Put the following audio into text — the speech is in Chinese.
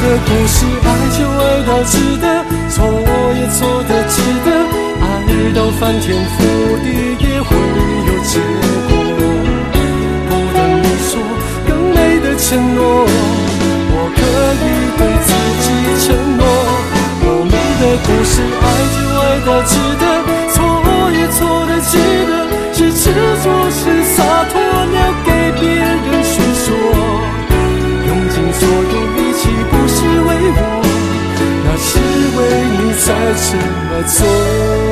故事，爱就爱到值得，错也错得值得，爱到翻天覆地也会有结果。不等你说更美的承诺，我可以对自己承诺，我们的故事，爱就爱到值得，错也错得值得，是执着是洒脱了给别人诉说，用尽所有力气不是为我，那是为你才这么做。